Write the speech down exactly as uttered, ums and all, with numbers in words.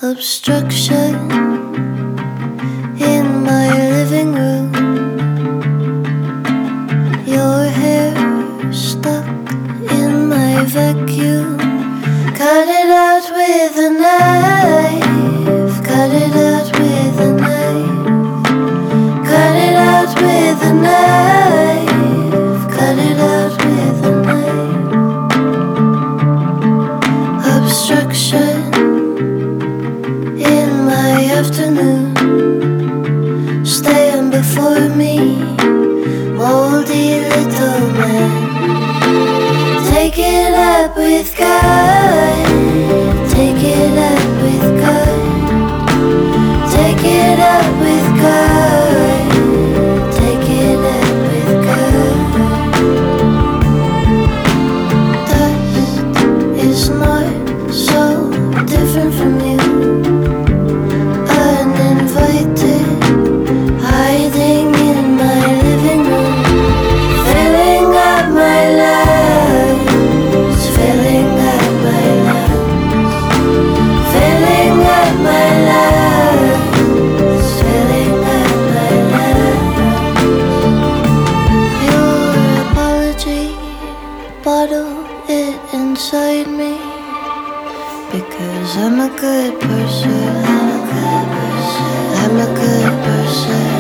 Obstruction in my living room. Your hair stuck in my vacuum. Cut it out with a knife. Cut it out with a knife. Cut it out with a knife. Cut it out with a knife. Obstruction in my afternoon. Stand before me, moldy little man. Take it up with God. Take it up with God. Take it up with God. Take it up with God. Dust is not so different from you. Uninvited, hiding in my living room, filling up my lungs, filling up my lungs, filling up my lungs, filling up my lungs. Your apology, bottle it inside me, because I'm a good person. I'm a good person. I'm a good person.